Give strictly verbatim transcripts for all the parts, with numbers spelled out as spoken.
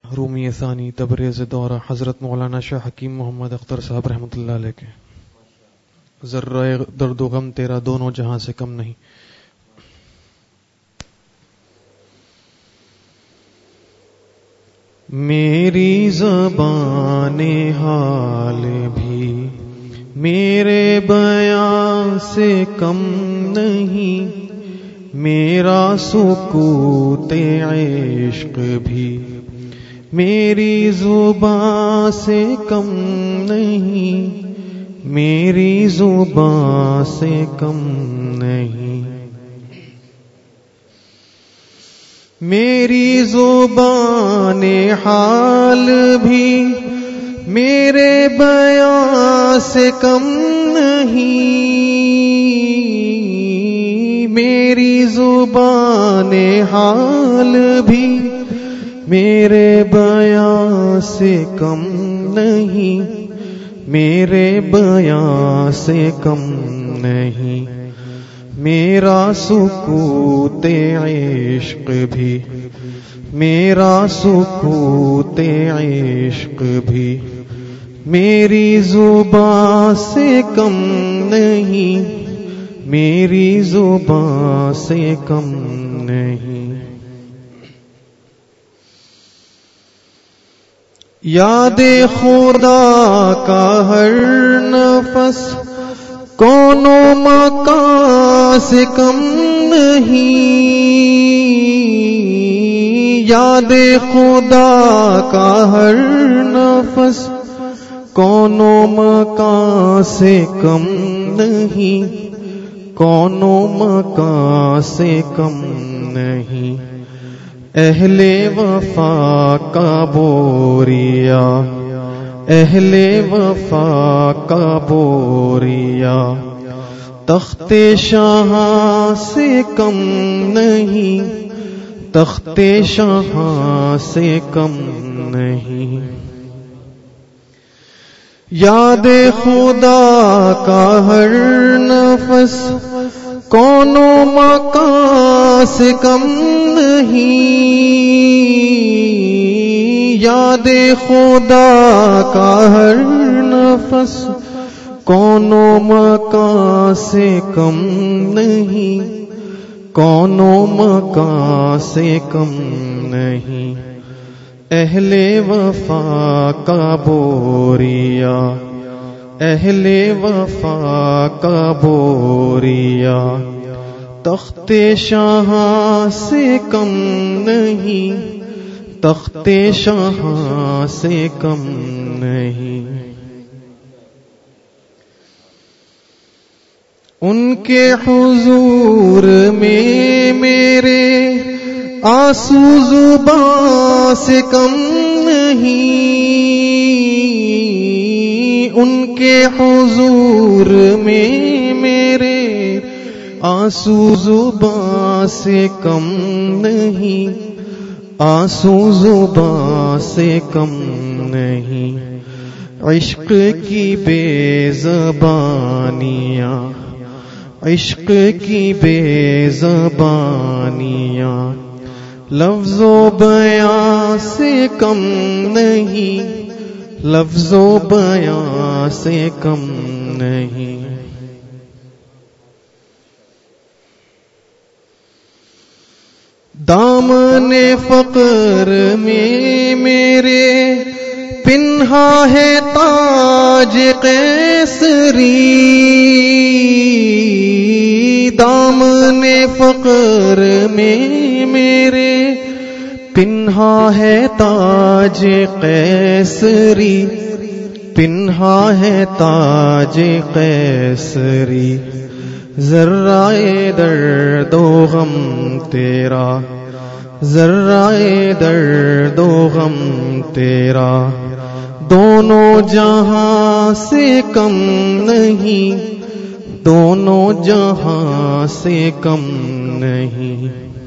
رومی ثانی تبریز دورہ حضرت مولانا شاہ حکیم محمد اختر صاحب رحمۃ اللہ علیہ کے. ذرہ درد و غم تیرا دونوں جہاں سے کم نہیں. میری زبان حال بھی میرے بیان سے کم نہیں، میرا سکوت عشق بھی میری زبان سے کم نہیں، میری زبان سے کم نہیں. میری زبان حال بھی میرے بیان سے کم نہیں، میری زبان حال بھی میرے بیان سے کم نہیں، میرے بیان سے کم نہیں. میرا سکوت عشق بھی میرا سکوت عشق بھی میری زبان سے کم نہیں، میری زبان سے کم نہیں. یاد خدا کا ہر نفس کون و مکان سے کم نہیں، یاد خدا کا ہر نفس کون و مکان سے کم نہیں، کون و مکان سے کم نہیں. اہل وفا کا بوریا اہل وفا کا بوریا تخت شاہ سے کم نہیں، تخت شاہ سے کم نہیں. یاد خدا کا ہر نفس کون و مکان سے کم نہیں، یاد خدا کا ہر نفس کون و مکان سے کم نہیں، کون و مکان سے کم نہیں. اہل وفا کا بوریا اہل وفا کا بوریا تخت شاہ سے کم نہیں، تخت شاہ سے کم نہیں. ان کے حضور میں میرے آنسو زبان سے کم نہیں، ان کے حضور میں میرے آنسو زبان سے کم نہیں، آنسو زبان سے کم نہیں. عشق کی بے زبانیاں عشق کی بے زبانیاں لفظ و بیان سے کم نہیں، لفظ و بیان سے کم نہیں. دامن فقر میں میرے پنہا ہے تاج قیصری، دامن فقر میں میرے پنہا ہے تاج قیصری، پنہا ہے تاج قیصری. ذرائے درد و غم تیرا ذرائے درد و غم تیرا دونوں جہاں سے کم نہیں، دونوں جہاں سے کم نہیں.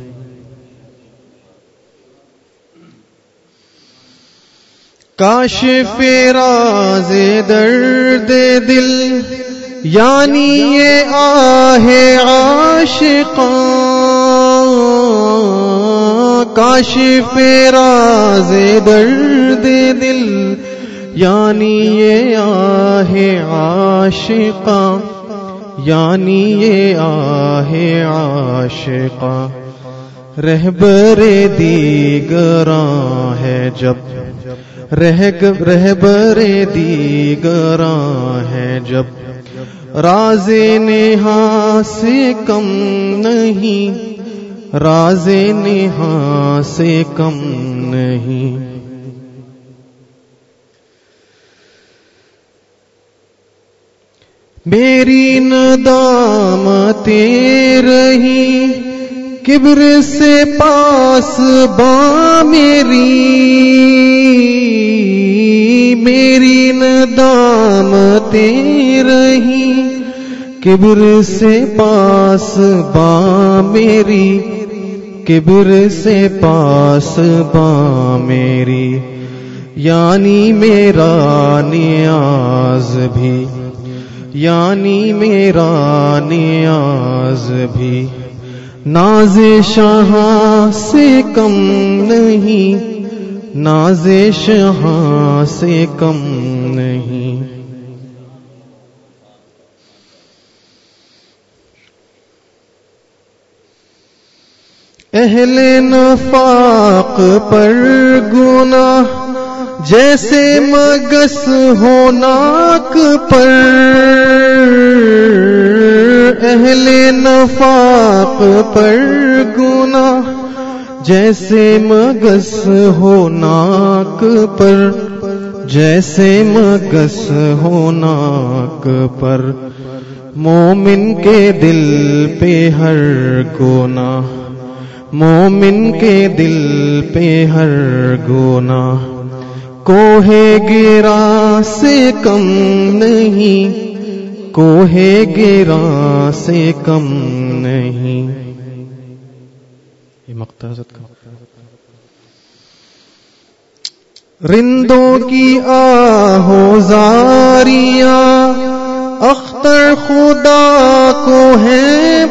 کاشف راز درد دل یعنی یہ آہ عاشقاں، کاشف راز درد دل، یعنی یہ آہ عاشقاں، یعنی یہ آہ عاشقاں، رہبر دیگراں ہے جب، رہبر دیگراں ہے جب، راز نہاں سے کم نہیں، راز نہاں سے کم نہیں۔ میری ندامتیں رہی کبر سے پاس باں میری، میری ندامتیں رہی کبر سے پاس باں میری، کبر سے پاس باں میری، یعنی میرا نیاز بھی، یعنی میرا نیاز بھی، ناز شاہاں سے کم نہیں، ناز شاہاں سے کم نہیں۔ اہل نفاق پر گناہ جیسے مگس ہو ناک پر، اہل نفاق پر گناہ جیسے مگس ہو ناک پر، جیسے مگس ہو ناک پر، مومن کے دل پہ ہر گناہ، مومن کے دل پہ ہر گناہ، کوہ گرا سے کم نہیں، کوہ گرا سے کم نہیں۔ یہ مقطع حضرت کا۔ رندوں کی آہو زاریاں اختر خدا کو ہے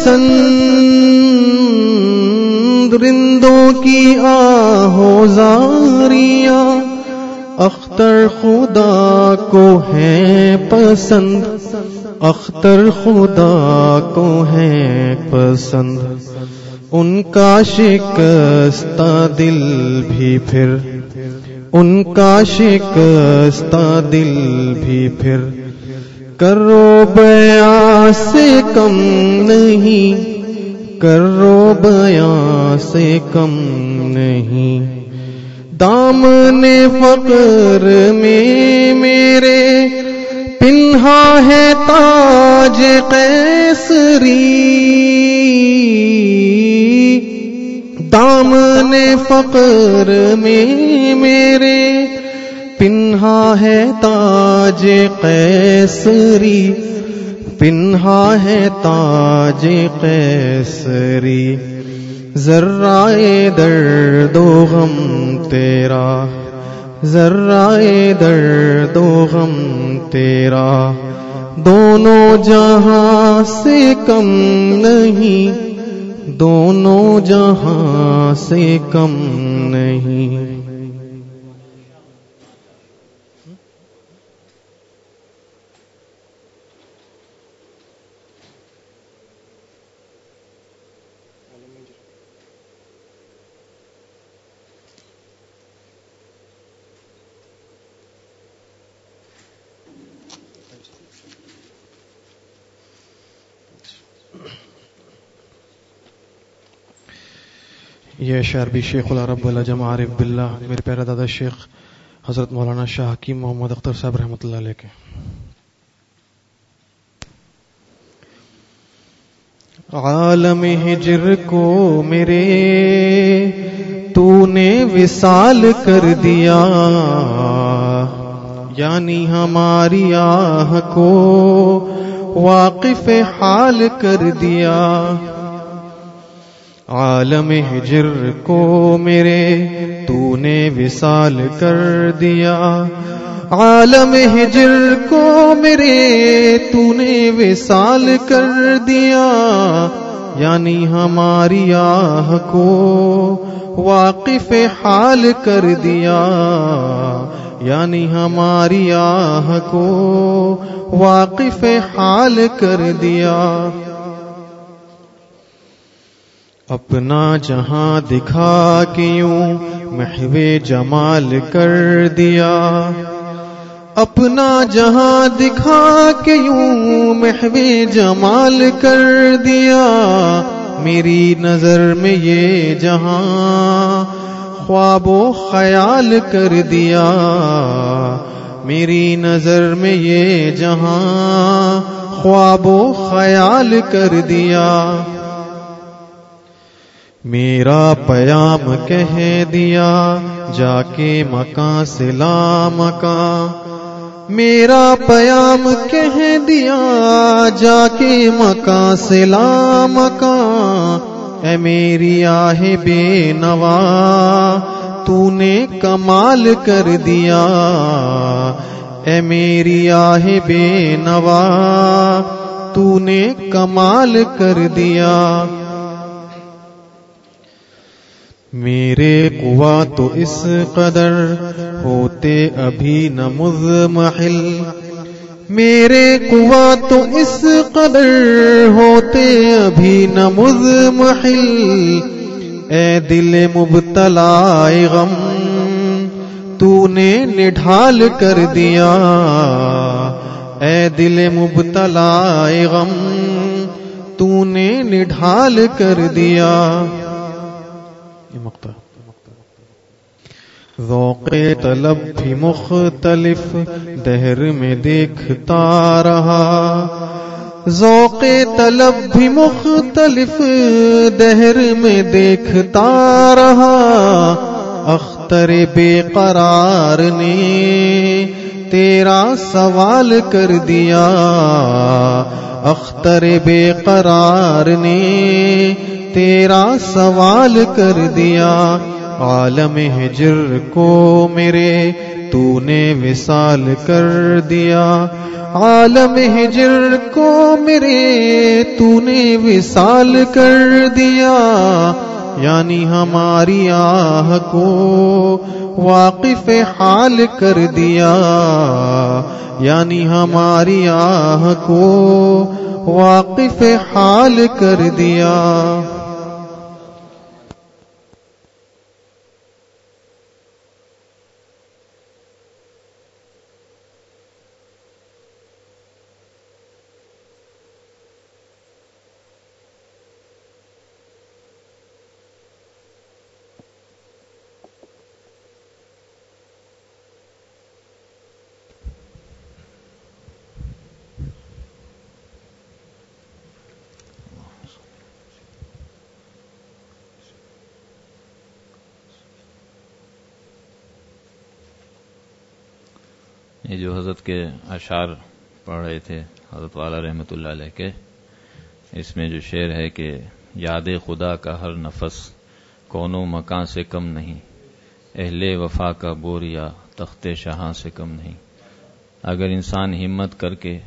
پسند، رندوں کی آہو زاریاں اختر خدا کو ہے پسند، اختر خدا کو ہے پسند، ان کا شکستہ دل بھی پھر، ان کا شکستہ دل بھی پھر، کرو بیاں سے کم نہیں، کرو بیاں سے کم نہیں۔ دامن فقر میں میرے پنہا ہے تاج قیصری، دامن فقر میں میرے پنہا ہے تاج قیصری، پنہا ہے تاج قیصری، ذرائے درد و غم تیرا، ذرائے درد و غم تیرا، دونوں جہاں سے کم نہیں، دونوں جہاں سے کم نہیں۔ یہ اشعار بھی شیخ العرب والعجم عارف باللہ میرے پیارے دادا شیخ حضرت مولانا شاہ حکیم محمد اختر صاحب رحمۃ اللہ علیہ کے۔ عالم ہجر کو میرے تو نے وصال کر دیا، یعنی ہماری آہ کو واقف حال کر دیا، عالم ہجر کو میرے تو نے وصال کر دیا، عالم ہجر کو میرے تو نے وصال کر دیا، یعنی ہماری آہ کو واقف حال کر دیا، یعنی ہماری آہ کو واقف حال کر دیا۔ اپنا جہاں دکھا کے یوں محو جمال کر دیا، اپنا جہاں دکھا کے یوں محو جمال کر دیا۔ میری نظر میں یہ جہاں خواب و خیال کر دیا، میری نظر میں یہ جہاں خواب و خیال کر دیا۔ میرا پیام کہہ دیا جا کے مکان سے لامکاں، میرا پیام کہہ دیا جا کے مکان سے لامکاں۔ اے میری آہ بے نوا تو نے کمال کر دیا، اے میری آہ بے نوا تو نے کمال کر دیا۔ میرے قوا تو اس قدر ہوتے ابھی نہ مضمحل، میرے قوا تو اس قدر ہوتے ابھی نہ مضمحل۔ اے دل مبتلا غم تو نے نڈھال کر دیا، اے دل مبتلا غم تو نے نڈھال کر دیا۔ یہ مقطع ذوق طلب بھی مختلف دہر میں دیکھتا رہا، ذوق طلب بھی مختلف دہر میں دیکھتا رہا۔ اختر بے قرار نے تیرا سوال کر دیا، اختر بے قرار نے تیرا سوال کر دیا۔ عالم ہجر کو میرے تو نے وصال کر دیا، عالم ہجر کو میرے تو نے وصال کر دیا۔ یعنی ہماری آہ کو واقف حال کر دیا، یعنی ہماری آہ کو واقف حال کر دیا۔ یہ جو حضرت کے اشعار پڑھ رہے تھے حضرت والا رحمۃ اللہ علیہ کے، اس میں جو شعر ہے کہ یاد خدا کا ہر نفس کون و مکان سے کم نہیں، اہل وفا کا بوریا تخت شہاں سے کم نہیں۔ اگر انسان ہمت کر کے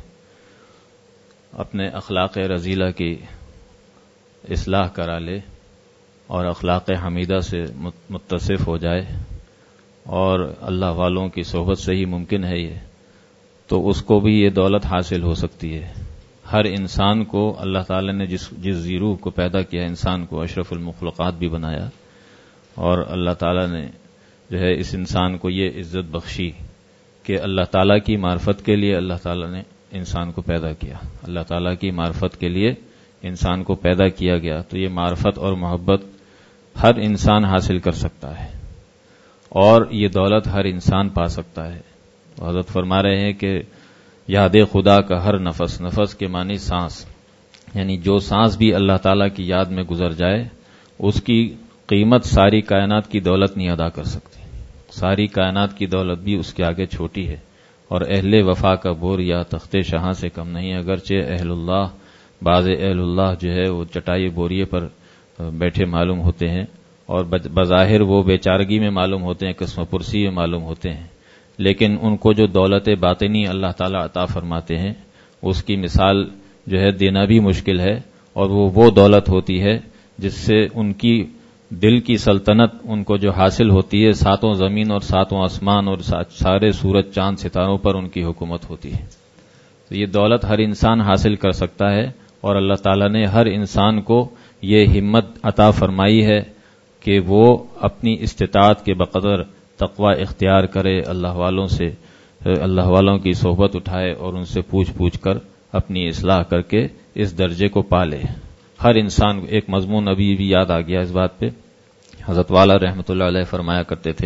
اپنے اخلاق رذیلہ کی اصلاح کرا لے اور اخلاق حمیدہ سے متصف ہو جائے، اور اللہ والوں کی صحبت سے ہی ممکن ہے یہ، تو اس کو بھی یہ دولت حاصل ہو سکتی ہے۔ ہر انسان کو اللہ تعالی نے جس جس ذی-روح کو پیدا کیا، انسان کو اشرف المخلوقات بھی بنایا، اور اللہ تعالی نے جو ہے اس انسان کو یہ عزت بخشی کہ اللہ تعالی کی معرفت کے لیے اللہ تعالی نے انسان کو پیدا کیا، اللہ تعالی کی معرفت کے لیے انسان کو پیدا کیا گیا۔ تو یہ معرفت اور محبت ہر انسان حاصل کر سکتا ہے، اور یہ دولت ہر انسان پا سکتا ہے۔ تو حضرت فرما رہے ہیں کہ یاد خدا کا ہر نفس، نفس کے معنی سانس، یعنی جو سانس بھی اللہ تعالیٰ کی یاد میں گزر جائے، اس کی قیمت ساری کائنات کی دولت نہیں ادا کر سکتی، ساری کائنات کی دولت بھی اس کے آگے چھوٹی ہے۔ اور اہل وفا کا بور یا تخت شہاں سے کم نہیں، اگرچہ اہل اللہ، بعض اہل اللہ جو ہے وہ چٹائی بوریے پر بیٹھے معلوم ہوتے ہیں، اور بظاہر وہ بیچارگی میں معلوم ہوتے ہیں، قسم پرسی میں معلوم ہوتے ہیں، لیکن ان کو جو دولت باطنی اللہ تعالیٰ عطا فرماتے ہیں، اس کی مثال جو ہے دینا بھی مشکل ہے، اور وہ وہ دولت ہوتی ہے جس سے ان کی دل کی سلطنت ان کو جو حاصل ہوتی ہے، ساتوں زمین اور ساتوں آسمان اور سارے سورج چاند ستاروں پر ان کی حکومت ہوتی ہے. تو یہ دولت ہر انسان حاصل کر سکتا ہے، اور اللہ تعالیٰ نے ہر انسان کو یہ ہمت عطا فرمائی ہے کہ وہ اپنی استطاعت کے بقدر تقوی اختیار کرے، اللہ والوں سے اللہ والوں کی صحبت اٹھائے اور ان سے پوچھ پوچھ کر اپنی اصلاح کر کے اس درجے کو پالے. ہر انسان. ایک مضمون ابھی بھی یاد آ گیا اس بات پہ. حضرت والا رحمۃ اللہ علیہ فرمایا کرتے تھے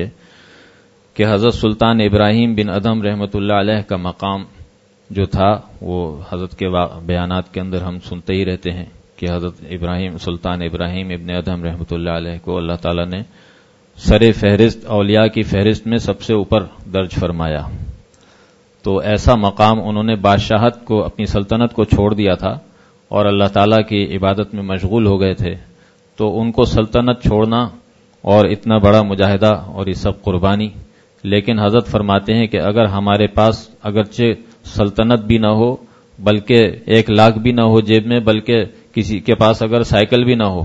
کہ حضرت سلطان ابراہیم بن ادم رحمۃ اللہ علیہ کا مقام جو تھا، وہ حضرت کے بیانات کے اندر ہم سنتے ہی رہتے ہیں کہ حضرت ابراہیم سلطان ابراہیم ابن ادم رحمۃ اللہ علیہ کو اللہ تعالیٰ نے سر فہرست اولیاء کی فہرست میں سب سے اوپر درج فرمایا. تو ایسا مقام انہوں نے بادشاہت کو، اپنی سلطنت کو چھوڑ دیا تھا اور اللہ تعالیٰ کی عبادت میں مشغول ہو گئے تھے. تو ان کو سلطنت چھوڑنا اور اتنا بڑا مجاہدہ اور یہ سب قربانی. لیکن حضرت فرماتے ہیں کہ اگر ہمارے پاس اگرچہ سلطنت بھی نہ ہو، بلکہ ایک لاکھ بھی نہ ہو جیب میں، بلکہ کسی کے پاس اگر سائیکل بھی نہ ہو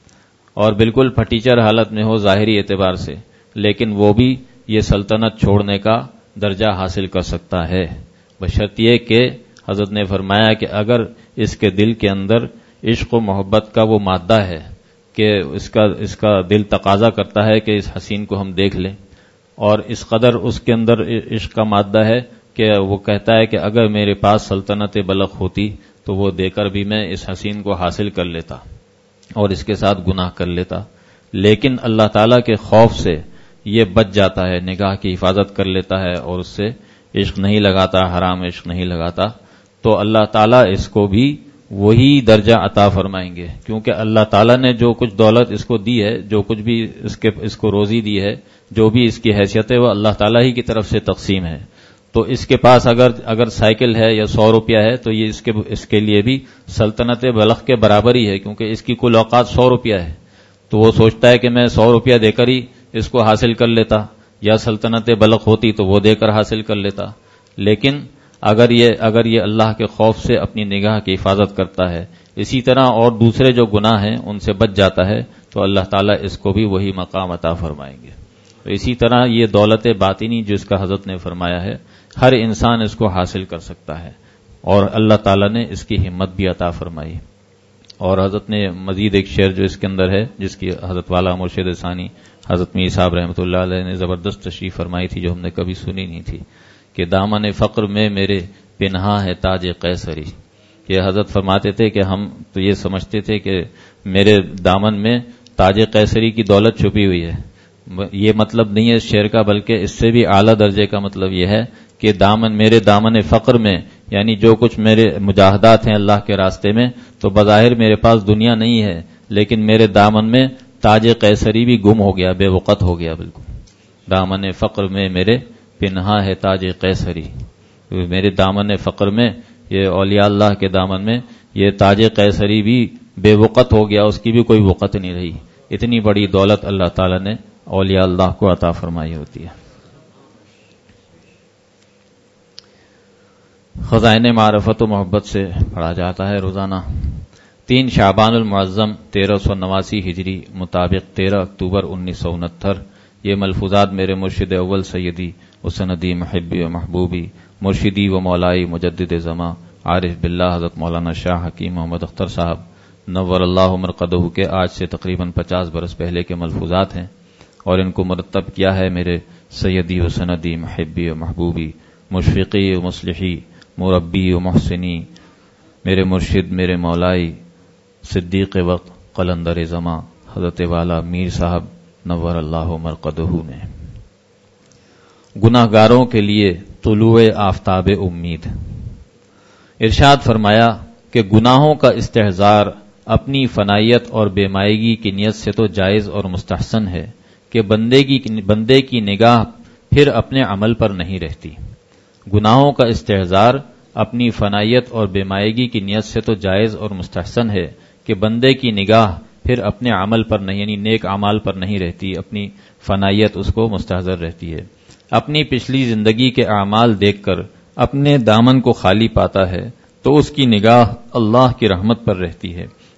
اور بالکل پھٹیچر حالت میں ہو ظاہری اعتبار سے، لیکن وہ بھی یہ سلطنت چھوڑنے کا درجہ حاصل کر سکتا ہے، بشرط یہ کہ حضرت نے فرمایا کہ اگر اس کے دل کے اندر عشق و محبت کا وہ مادہ ہے کہ اس کا اس کا دل تقاضا کرتا ہے کہ اس حسین کو ہم دیکھ لیں، اور اس قدر اس کے اندر عشق کا مادہ ہے کہ وہ کہتا ہے کہ اگر میرے پاس سلطنت بلخ ہوتی تو وہ دے کر بھی میں اس حسین کو حاصل کر لیتا اور اس کے ساتھ گناہ کر لیتا. لیکن اللہ تعالیٰ کے خوف سے یہ بچ جاتا ہے، نگاہ کی حفاظت کر لیتا ہے اور اس سے عشق نہیں لگاتا، حرام عشق نہیں لگاتا. تو اللہ تعالیٰ اس کو بھی وہی درجہ عطا فرمائیں گے، کیونکہ اللہ تعالیٰ نے جو کچھ دولت اس کو دی ہے، جو کچھ بھی اس کے اس کو روزی دی ہے، جو بھی اس کی حیثیت ہے، وہ اللہ تعالیٰ ہی کی طرف سے تقسیم ہے. تو اس کے پاس اگر اگر سائیکل ہے یا سو روپیہ ہے تو یہ اس کے اس کے لیے بھی سلطنت بلخ کے برابر ہی ہے، کیونکہ اس کی کل اوقات سو روپیہ ہے. تو وہ سوچتا ہے کہ میں سو روپیہ دے کر ہی اس کو حاصل کر لیتا، یا سلطنت بلخ ہوتی تو وہ دے کر حاصل کر لیتا. لیکن اگر یہ اگر یہ اللہ کے خوف سے اپنی نگاہ کی حفاظت کرتا ہے، اسی طرح اور دوسرے جو گناہ ہیں ان سے بچ جاتا ہے، تو اللہ تعالیٰ اس کو بھی وہی مقام عطا فرمائیں گے. تو اسی طرح یہ دولت باطنی جس کا حضرت نے فرمایا ہے، ہر انسان اس کو حاصل کر سکتا ہے، اور اللہ تعالیٰ نے اس کی ہمت بھی عطا فرمائی. اور حضرت نے مزید ایک شعر جو اس کے اندر ہے، جس کی حضرت والا مرشد ثانی حضرت میر صاحب رحمۃ اللہ علیہ نے زبردست تشریح فرمائی تھی، جو ہم نے کبھی سنی نہیں تھی، کہ دامن فقر میں میرے پنہا ہے تاج قیصری. کہ حضرت فرماتے تھے کہ ہم تو یہ سمجھتے تھے کہ میرے دامن میں تاج قیصری کی دولت چھپی ہوئی ہے. یہ مطلب نہیں ہے اس شعر کا، بلکہ اس سے بھی اعلیٰ درجے کا مطلب یہ ہے کہ دامن میرے دامن فقر میں، یعنی جو کچھ میرے مجاہدات ہیں اللہ کے راستے میں، تو بظاہر میرے پاس دنیا نہیں ہے، لیکن میرے دامن میں تاج قیصری بھی گم ہو گیا، بے وقت ہو گیا بالکل. دامن فقر میں میرے پنہا ہے تاج قیصری. میرے دامن فقر میں، یہ اولیاء اللہ کے دامن میں، یہ تاج قیصری بھی بے وقت ہو گیا، اس کی بھی کوئی وقت نہیں رہی. اتنی بڑی دولت اللہ تعالیٰ نے اولیاء اللہ کو عطا فرمائی ہوتی ہے. خزائن معرفت و محبت سے پڑھا جاتا ہے روزانہ. تین شعبان المعظم تیرہ سو نواسی ہجری مطابق تیرہ اکتوبر انیس سو انہتر. یہ ملفوظات میرے مرشد اول سیدی و سندی محبی و محبوبی مرشدی و مولائی مجدد زماں عارف باللہ حضرت مولانا شاہ حکیم محمد اختر صاحب نور اللہ مرقدہ کے آج سے تقریباً پچاس برس پہلے کے ملفوظات ہیں، اور ان کو مرتب کیا ہے میرے سیدی و سندی محبی و محبوبی مشفقی و مصلحی مربی و محسنی میرے مرشد میرے مولائی صدیق وقت قلندر زماں حضرت والا میر صاحب نور اللہ مرقدہ نے. گناہ گاروں کے لیے طلوع آفتاب امید. ارشاد فرمایا کہ گناہوں کا استحضار اپنی فنائیت اور بے مائگی کی نیت سے تو جائز اور مستحسن ہے کہ بندے کی بندے کی نگاہ پھر اپنے عمل پر نہیں رہتی. گناہوں کا استحضار اپنی فنائیت اور بے مائگی کی نیت سے تو جائز اور مستحسن ہے کہ بندے کی نگاہ پھر اپنے عمل پر نہیں، یعنی نیک اعمال پر نہیں رہتی، اپنی فنائیت اس کو مستحضر رہتی ہے. اپنی پچھلی زندگی کے اعمال دیکھ کر اپنے دامن کو خالی پاتا ہے تو اس کی نگاہ اللہ کی رحمت پر رہتی ہے،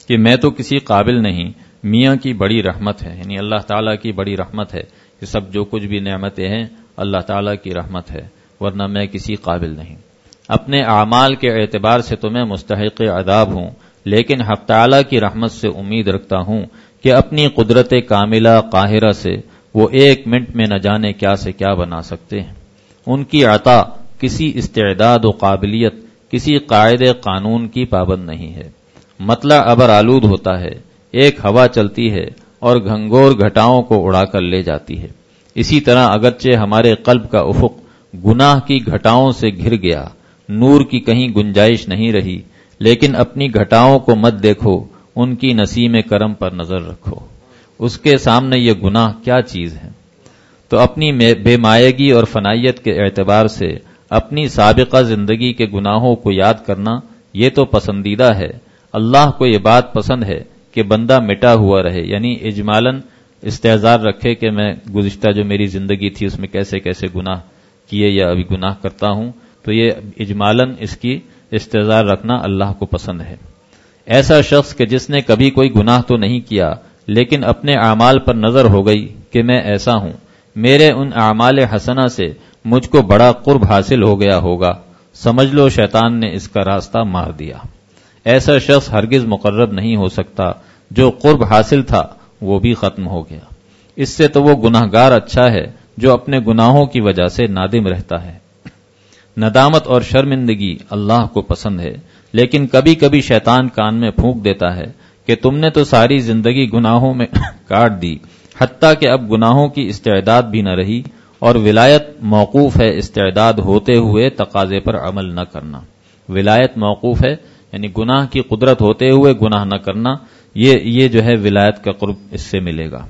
کہ میں تو کسی قابل نہیں، میاں کی بڑی رحمت ہے، یعنی اللہ تعالیٰ کی بڑی رحمت ہے کہ سب جو کچھ بھی نعمتیں ہیں اللہ تعالیٰ کی رحمت ہے، ورنہ میں کسی قابل نہیں۔ اپنے اعمال کے اعتبار سے تو میں مستحق عذاب ہوں، لیکن حق تعالیٰ کی رحمت سے امید رکھتا ہوں کہ اپنی قدرت کاملہ قاہرہ سے وہ ایک منٹ میں نہ جانے کیا سے کیا بنا سکتے ہیں۔ ان کی عطا کسی استعداد و قابلیت، کسی قاعدے قانون کی پابند نہیں ہے۔ مطلع ابر آلود ہوتا ہے، ایک ہوا چلتی ہے اور گھنگور گھٹاؤں کو اڑا کر لے جاتی ہے۔ اسی طرح اگرچہ ہمارے قلب کا افق گناہ کی گھٹاؤں سے گھر گیا، نور کی کہیں گنجائش نہیں رہی، لیکن اپنی گھٹاؤں کو مت دیکھو، ان کی نسیم کرم پر نظر رکھو۔ اس کے سامنے یہ گناہ کیا چیز ہے؟ تو اپنی بے مایگی اور فنائیت کے اعتبار سے اپنی سابقہ زندگی کے گناہوں کو یاد کرنا یہ تو پسندیدہ ہے۔ اللہ کو یہ بات پسند ہے کہ بندہ مٹا ہوا رہے، یعنی اجمالاً استحضار رکھے کہ میں گزشتہ جو میری زندگی تھی اس میں کیسے کیسے گناہ کیے یا ابھی گناہ کرتا ہوں، تو یہ اجمالاً اس کی استحضار رکھنا اللہ کو پسند ہے۔ ایسا شخص کہ جس نے کبھی کوئی گناہ تو نہیں کیا لیکن اپنے اعمال پر نظر ہو گئی کہ میں ایسا ہوں، میرے ان اعمال حسنہ سے مجھ کو بڑا قرب حاصل ہو گیا ہوگا، سمجھ لو شیطان نے اس کا راستہ مار دیا۔ ایسا شخص ہرگز مقرب نہیں ہو سکتا، جو قرب حاصل تھا وہ بھی ختم ہو گیا۔ اس سے تو وہ گناہگار اچھا ہے جو اپنے گناہوں کی وجہ سے نادم رہتا ہے۔ ندامت اور شرمندگی اللہ کو پسند ہے، لیکن کبھی کبھی شیطان کان میں پھونک دیتا ہے کہ تم نے تو ساری زندگی گناہوں میں کاٹ دی، حتیٰ کہ اب گناہوں کی استعداد بھی نہ رہی، اور ولایت موقوف ہے استعداد ہوتے ہوئے تقاضے پر عمل نہ کرنا۔ ولایت موقوف ہے یعنی گناہ کی قدرت ہوتے ہوئے گناہ نہ کرنا، یہ یہ جو ہے ولایت کا قرب اس سے ملے گا۔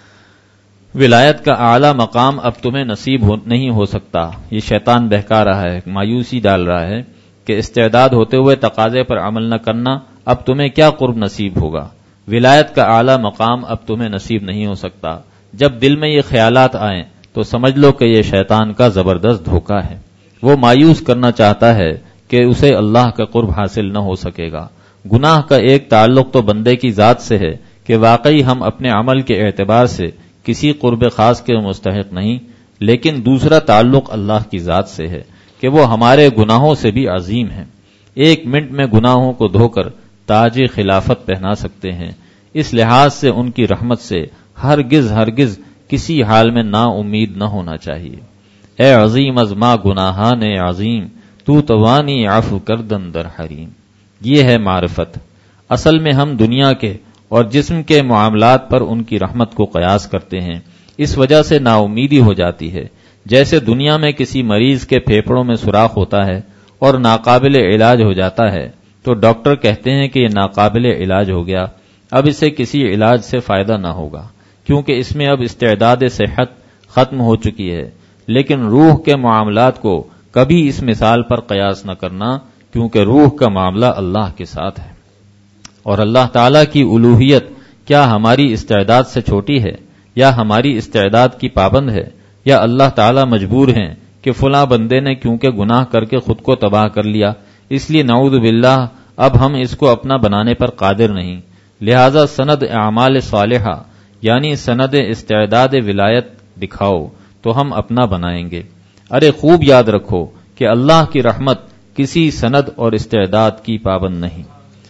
ولایت کا اعلیٰ مقام اب تمہیں نصیب ہو نہیں ہو سکتا، یہ شیطان بہکا رہا ہے، مایوسی ڈال رہا ہے کہ استعداد ہوتے ہوئے تقاضے پر عمل نہ کرنا، اب تمہیں کیا قرب نصیب ہوگا؟ ولایت کا اعلیٰ مقام اب تمہیں نصیب نہیں ہو سکتا۔ جب دل میں یہ خیالات آئیں تو سمجھ لو کہ یہ شیطان کا زبردست دھوکہ ہے۔ وہ مایوس کرنا چاہتا ہے کہ اسے اللہ کا قرب حاصل نہ ہو سکے گا۔ گناہ کا ایک تعلق تو بندے کی ذات سے ہے کہ واقعی ہم اپنے عمل کے اعتبار سے کسی قرب خاص کے مستحق نہیں، لیکن دوسرا تعلق اللہ کی ذات سے ہے کہ وہ ہمارے گناہوں سے بھی عظیم ہیں۔ ایک منٹ میں گناہوں کو دھو کر تاج خلافت پہنا سکتے ہیں۔ اس لحاظ سے ان کی رحمت سے ہرگز ہرگز کسی حال میں نا امید نہ ہونا چاہیے۔ اے عظیم از ما گناہان عظیم، تو توانی عفو کردن در حریم۔ یہ ہے معرفت۔ اصل میں ہم دنیا کے اور جسم کے معاملات پر ان کی رحمت کو قیاس کرتے ہیں، اس وجہ سے نا امیدی ہو جاتی ہے۔ جیسے دنیا میں کسی مریض کے پھیپھڑوں میں سوراخ ہوتا ہے اور ناقابل علاج ہو جاتا ہے تو ڈاکٹر کہتے ہیں کہ یہ ناقابل علاج ہو گیا، اب اسے کسی علاج سے فائدہ نہ ہوگا، کیونکہ اس میں اب استعداد صحت ختم ہو چکی ہے۔ لیکن روح کے معاملات کو کبھی اس مثال پر قیاس نہ کرنا، کیونکہ روح کا معاملہ اللہ کے ساتھ ہے، اور اللہ تعالیٰ کی الوہیت کیا ہماری استعداد سے چھوٹی ہے یا ہماری استعداد کی پابند ہے، یا اللہ تعالیٰ مجبور ہیں کہ فلاں بندے نے کیونکہ گناہ کر کے خود کو تباہ کر لیا اس لیے نعوذ باللہ اب ہم اس کو اپنا بنانے پر قادر نہیں، لہذا سند اعمال صالحہ یعنی سند استعداد ولایت دکھاؤ تو ہم اپنا بنائیں گے۔ ارے خوب یاد رکھو کہ اللہ کی رحمت کسی سند اور استعداد کی پابند نہیں۔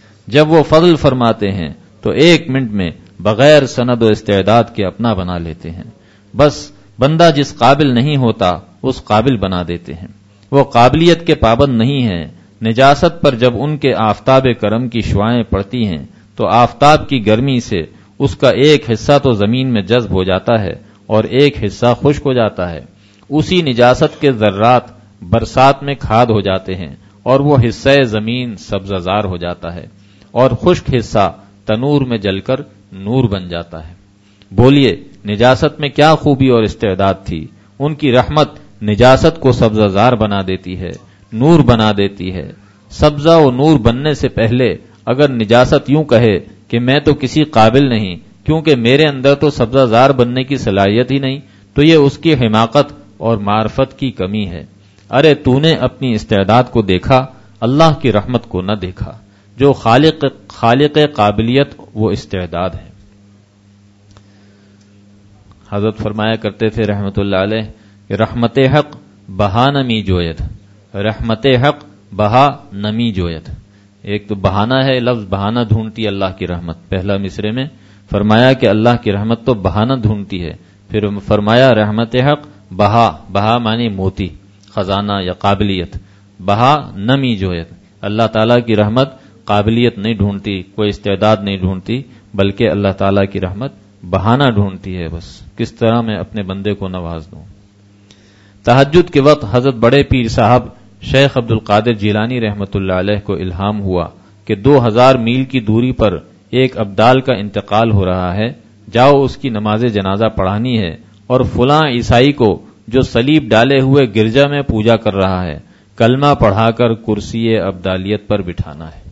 جب وہ فضل فرماتے ہیں تو ایک منٹ میں بغیر سند و استعداد کے اپنا بنا لیتے ہیں۔ بس بندہ جس قابل نہیں ہوتا اس قابل بنا دیتے ہیں۔ وہ قابلیت کے پابند نہیں ہیں۔ نجاست پر جب ان کے آفتاب کرم کی شعاعیں پڑتی ہیں تو آفتاب کی گرمی سے اس کا ایک حصہ تو زمین میں جذب ہو جاتا ہے اور ایک حصہ خشک ہو جاتا ہے۔ اسی نجاست کے ذرات برسات میں کھاد ہو جاتے ہیں اور وہ حصہ زمین سبزہ زار ہو جاتا ہے، اور خشک حصہ تنور میں جل کر نور بن جاتا ہے۔ بولیے نجاست میں کیا خوبی اور استعداد تھی؟ ان کی رحمت نجاست کو سبزہ زار بنا دیتی ہے، نور بنا دیتی ہے۔ سبزہ و نور بننے سے پہلے اگر نجاست یوں کہے کہ میں تو کسی قابل نہیں کیونکہ میرے اندر تو سبزہ زار بننے کی صلاحیت ہی نہیں، تو یہ اس کی حماقت اور معرفت کی کمی ہے۔ ارے تو نے اپنی استعداد کو دیکھا، اللہ کی رحمت کو نہ دیکھا۔ جو خالق خالق قابلیت وہ استعداد ہے. حضرت فرمایا کرتے تھے رحمت اللہ علیہ کہ رحمت حق بہا نمی جویت، رحمت حق بہا نمی جویت. ایک تو بہانہ ہے، لفظ بہانہ ڈھونڈتی اللہ کی رحمت. پہلا مصرے میں فرمایا کہ اللہ کی رحمت تو بہانہ ڈھونڈتی ہے، پھر فرمایا رحمت حق بہا، بہا معنی موتی، خزانہ یا قابلیت، بہا نمی جویت. اللہ تعالیٰ کی رحمت قابلیت نہیں ڈھونڈتی، کوئی استعداد نہیں ڈھونڈتی، بلکہ اللہ تعالیٰ کی رحمت بہانہ ڈھونڈتی ہے. بس کس طرح میں اپنے بندے کو نواز دوں. تہجد کے وقت حضرت بڑے پیر صاحب شیخ عبد القادر جیلانی رحمت اللہ علیہ کو الہام ہوا کہ دو ہزار میل کی دوری پر ایک ابدال کا انتقال ہو رہا ہے، جاؤ اس کی نماز جنازہ پڑھانی ہے، اور فلاں عیسائی کو جو صلیب ڈالے ہوئے گرجا میں پوجا کر رہا ہے کلمہ پڑھا کر کرسی ابدالیت پر بٹھانا ہے.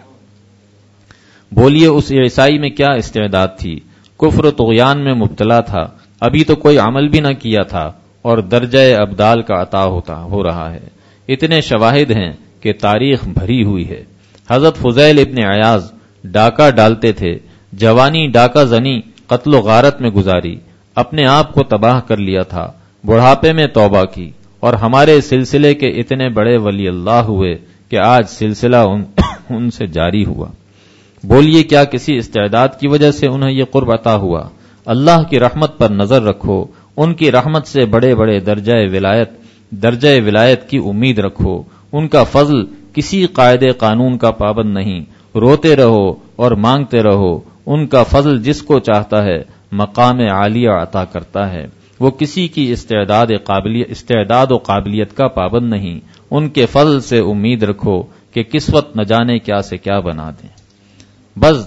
بولیے اس عیسائی میں کیا استعداد تھی؟ کفر و طغیان میں مبتلا تھا، ابھی تو کوئی عمل بھی نہ کیا تھا اور درجہ ابدال کا عطا ہوتا ہو رہا ہے. اتنے شواہد ہیں کہ تاریخ بھری ہوئی ہے. حضرت فضیل ابن عیاض ڈاکہ ڈالتے تھے، جوانی ڈاکہ زنی قتل و غارت میں گزاری، اپنے آپ کو تباہ کر لیا تھا، بڑھاپے میں توبہ کی، اور ہمارے سلسلے کے اتنے بڑے ولی اللہ ہوئے کہ آج سلسلہ ان, ان سے جاری ہوا. بولیے کیا کسی استعداد کی وجہ سے انہیں یہ قرب عطا ہوا؟ اللہ کی رحمت پر نظر رکھو، ان کی رحمت سے بڑے بڑے درجہ ولایت درجہ ولایت کی امید رکھو. ان کا فضل کسی قاعدے قانون کا پابند نہیں، روتے رہو اور مانگتے رہو. ان کا فضل جس کو چاہتا ہے مقام عالیہ عطا کرتا ہے. وہ کسی کی استعداد قابلیت استعداد و قابلیت کا پابند نہیں. ان کے فضل سے امید رکھو کہ قسمت نہ جانے کیا سے کیا بنا دیں. بس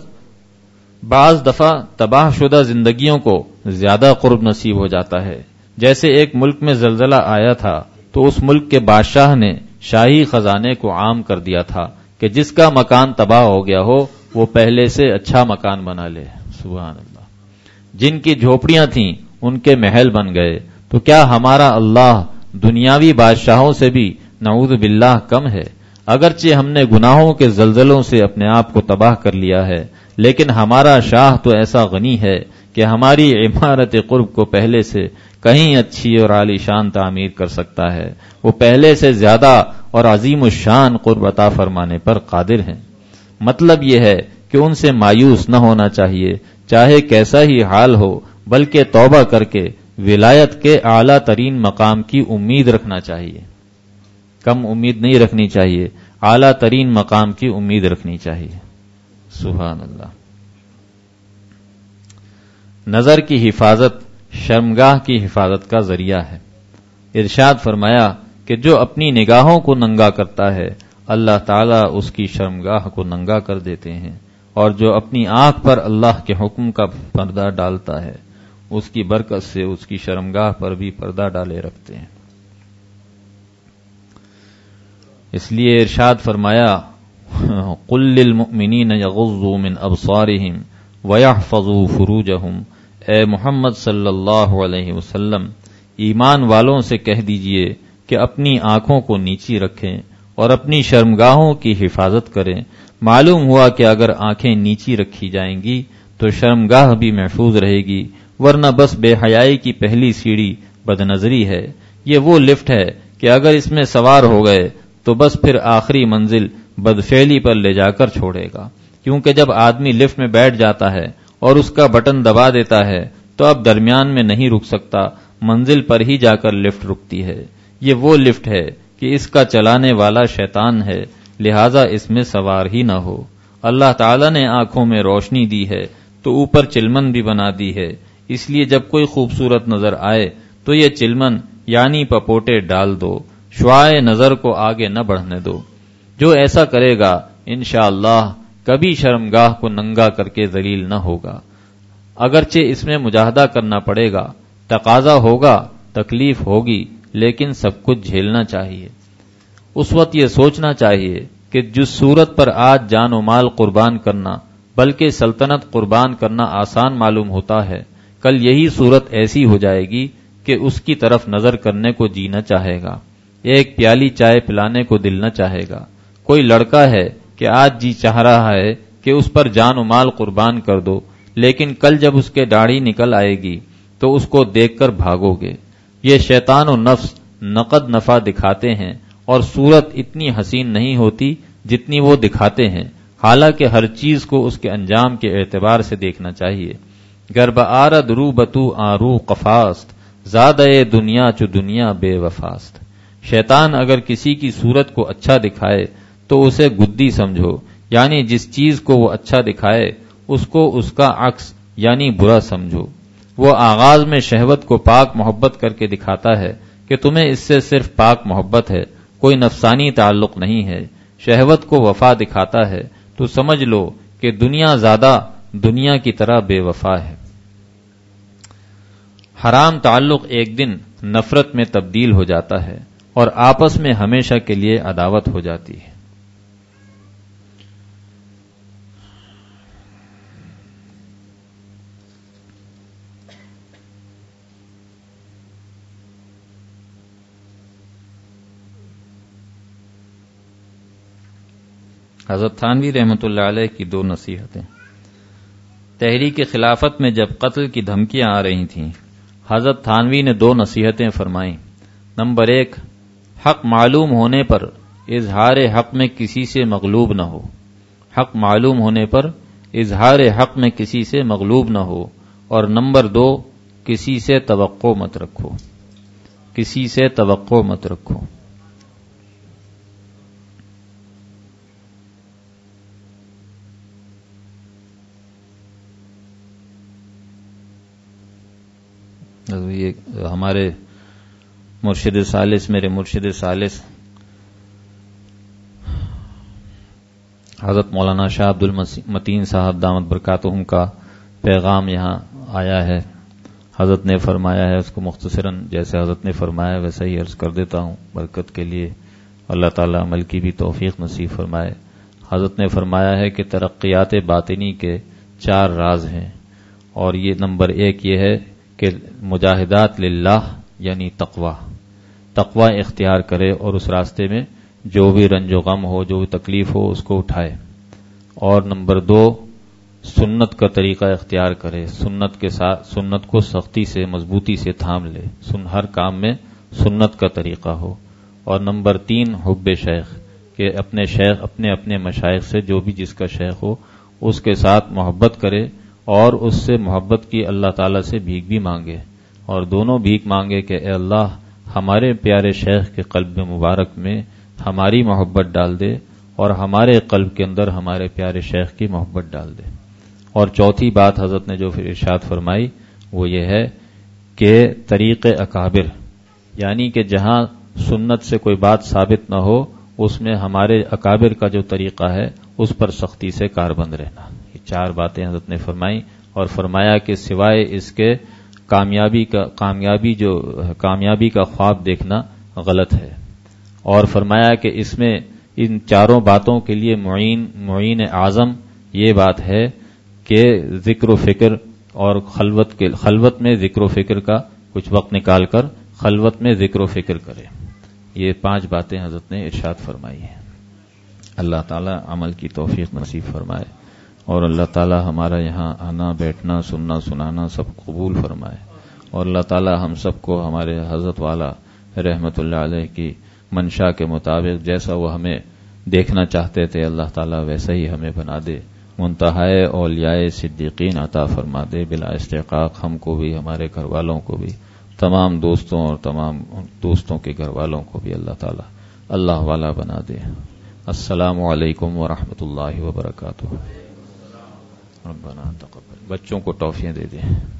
بعض دفعہ تباہ شدہ زندگیوں کو زیادہ قرب نصیب ہو جاتا ہے. جیسے ایک ملک میں زلزلہ آیا تھا تو اس ملک کے بادشاہ نے شاہی خزانے کو عام کر دیا تھا کہ جس کا مکان تباہ ہو گیا ہو وہ پہلے سے اچھا مکان بنا لے. سبحان اللہ. جن کی جھوپڑیاں تھیں ان کے محل بن گئے. تو کیا ہمارا اللہ دنیاوی بادشاہوں سے بھی نعوذ باللہ کم ہے؟ اگرچہ ہم نے گناہوں کے زلزلوں سے اپنے آپ کو تباہ کر لیا ہے، لیکن ہمارا شاہ تو ایسا غنی ہے کہ ہماری عمارت قرب کو پہلے سے کہیں اچھی اور عالی شان تعمیر کر سکتا ہے. وہ پہلے سے زیادہ اور عظیم الشان قرب عطا فرمانے پر قادر ہیں. مطلب یہ ہے کہ ان سے مایوس نہ ہونا چاہیے، چاہے کیسا ہی حال ہو، بلکہ توبہ کر کے ولایت کے اعلیٰ ترین مقام کی امید رکھنا چاہیے. کم امید نہیں رکھنی چاہیے، اعلیٰ ترین مقام کی امید رکھنی چاہیے. سبحان اللہ. نظر کی حفاظت شرمگاہ کی حفاظت کا ذریعہ ہے. ارشاد فرمایا کہ جو اپنی نگاہوں کو ننگا کرتا ہے اللہ تعالیٰ اس کی شرمگاہ کو ننگا کر دیتے ہیں، اور جو اپنی آنکھ پر اللہ کے حکم کا پردہ ڈالتا ہے اس کی برکت سے اس کی شرمگاہ پر بھی پردہ ڈالے رکھتے ہیں. اس لیے ارشاد فرمایا قل للمؤمنین یغضوا من ابصارہم ویحفظوا فروجہم. اے محمد صلی اللہ علیہ وسلم ایمان والوں سے کہہ دیجئے کہ اپنی آنکھوں کو نیچی رکھیں اور اپنی شرمگاہوں کی حفاظت کریں. معلوم ہوا کہ اگر آنکھیں نیچی رکھی جائیں گی تو شرمگاہ بھی محفوظ رہے گی، ورنہ بس بے حیائی کی پہلی سیڑھی بدنظری ہے. یہ وہ لفٹ ہے کہ اگر اس میں سوار ہو گئے تو بس پھر آخری منزل بدفعلی پر لے جا کر چھوڑے گا. کیونکہ جب آدمی لفٹ میں بیٹھ جاتا ہے اور اس کا بٹن دبا دیتا ہے تو اب درمیان میں نہیں رک سکتا، منزل پر ہی جا کر لفٹ رکتی ہے. یہ وہ لفٹ ہے کہ اس کا چلانے والا شیطان ہے، لہذا اس میں سوار ہی نہ ہو. اللہ تعالیٰ نے آنکھوں میں روشنی دی ہے تو اوپر چلمن بھی بنا دی ہے. اس لیے جب کوئی خوبصورت نظر آئے تو یہ چلمن یعنی پپوٹے ڈال دو، شعاع نظر کو آگے نہ بڑھنے دو. جو ایسا کرے گا انشاءاللہ کبھی شرمگاہ کو ننگا کر کے ذلیل نہ ہوگا. اگرچہ اس میں مجاہدہ کرنا پڑے گا، تقاضا ہوگا، تکلیف ہوگی، لیکن سب کچھ جھیلنا چاہیے. اس وقت یہ سوچنا چاہیے کہ جس صورت پر آج جان و مال قربان کرنا بلکہ سلطنت قربان کرنا آسان معلوم ہوتا ہے، کل یہی صورت ایسی ہو جائے گی کہ اس کی طرف نظر کرنے کو جی نہ چاہے گا، ایک پیالی چائے پلانے کو دل نہ چاہے گا. کوئی لڑکا ہے کہ آج جی چاہ رہا ہے کہ اس پر جان و مال قربان کر دو، لیکن کل جب اس کے داڑھی نکل آئے گی تو اس کو دیکھ کر بھاگو گے۔ یہ شیطان و نفس نقد نفع دکھاتے ہیں اور صورت اتنی حسین نہیں ہوتی جتنی وہ دکھاتے ہیں، حالانکہ ہر چیز کو اس کے انجام کے اعتبار سے دیکھنا چاہیے۔ گر بآرد رو بتو آرو قفاست، زادہ دنیا چو دنیا بے وفاست۔ شیطان اگر کسی کی صورت کو اچھا دکھائے تو اسے گدی سمجھو، یعنی جس چیز کو وہ اچھا دکھائے اس کو اس کا عکس یعنی برا سمجھو۔ وہ آغاز میں شہوت کو پاک محبت کر کے دکھاتا ہے کہ تمہیں اس سے صرف پاک محبت ہے، کوئی نفسانی تعلق نہیں ہے۔ شہوت کو وفا دکھاتا ہے تو سمجھ لو کہ دنیا زیادہ دنیا کی طرح بے وفا ہے۔ حرام تعلق ایک دن نفرت میں تبدیل ہو جاتا ہے اور آپس میں ہمیشہ کے لیے عداوت ہو جاتی ہے۔ حضرت تھانوی رحمۃ اللہ علیہ کی دو نصیحتیں۔ تحریک خلافت میں جب قتل کی دھمکیاں آ رہی تھیں، حضرت تھانوی نے دو نصیحتیں فرمائیں۔ نمبر ایک، حق معلوم ہونے پر اظہار حق میں کسی سے مغلوب نہ ہو۔ حق معلوم ہونے پر اظہار حق میں کسی سے مغلوب نہ ہو۔ اور نمبر دو، کسی سے توقع مت رکھو۔ کسی سے توقع مت رکھو۔ یہ ہمارے مرشد ثالث، میرے مرشد ثالث حضرت مولانا شاہ عبد المتین صاحب دامت برکاتہم کا پیغام یہاں آیا ہے۔ حضرت نے فرمایا ہے، اس کو مختصراً جیسے حضرت نے فرمایا ویسا ہی عرض کر دیتا ہوں برکت کے لیے، اللہ تعالیٰ عمل کی بھی توفیق نصیب فرمائے۔ حضرت نے فرمایا ہے کہ ترقیات باطنی کے چار راز ہیں، اور یہ نمبر ایک یہ ہے کہ مجاہدات للہ یعنی تقوی تقوی اختیار کرے اور اس راستے میں جو بھی رنج و غم ہو، جو بھی تکلیف ہو، اس کو اٹھائے۔ اور نمبر دو، سنت کا طریقہ اختیار کرے، سنت کے ساتھ سنت کو سختی سے مضبوطی سے تھام لے، سن ہر کام میں سنت کا طریقہ ہو۔ اور نمبر تین، حب شیخ، کہ اپنے شیخ اپنے اپنے مشائخ سے، جو بھی جس کا شیخ ہو اس کے ساتھ محبت کرے اور اس سے محبت کی اللہ تعالیٰ سے بھیک بھی مانگے، اور دونوں بھیک مانگے کہ اے اللہ ہمارے پیارے شیخ کے قلب مبارک میں ہماری محبت ڈال دے اور ہمارے قلب کے اندر ہمارے پیارے شیخ کی محبت ڈال دے۔ اور چوتھی بات حضرت نے جو پھر ارشاد فرمائی وہ یہ ہے کہ طریق اکابر، یعنی کہ جہاں سنت سے کوئی بات ثابت نہ ہو اس میں ہمارے اکابر کا جو طریقہ ہے اس پر سختی سے کاربند رہنا۔ یہ چار باتیں حضرت نے فرمائی، اور فرمایا کہ سوائے اس کے کامیابی کا کامیابی جو کامیابی کا خواب دیکھنا غلط ہے۔ اور فرمایا کہ اس میں ان چاروں باتوں کے لیے معین معین اعظم یہ بات ہے کہ ذکر و فکر اور خلوت کے خلوت میں ذکر و فکر کا کچھ وقت نکال کر خلوت میں ذکر و فکر کرے۔ یہ پانچ باتیں حضرت نے ارشاد فرمائی ہیں۔ اللہ تعالی عمل کی توفیق نصیب فرمائے، اور اللہ تعالی ہمارا یہاں آنا بیٹھنا سننا سنانا سب قبول فرمائے، اور اللہ تعالی ہم سب کو ہمارے حضرت والا رحمت اللہ علیہ کی منشا کے مطابق جیسا وہ ہمیں دیکھنا چاہتے تھے اللہ تعالی ویسا ہی ہمیں بنا دے، منتہائے اولیاء صدیقین عطا فرما دے بلا استحقاق، ہم کو بھی ہمارے گھر والوں کو بھی، تمام دوستوں اور تمام دوستوں کے گھر والوں کو بھی اللہ تعالی اللہ والا بنا دے۔ السلام علیکم ورحمۃ اللہ وبرکاتہ۔ ربنا تقبل۔ بچوں کو ٹافیاں دے دیں۔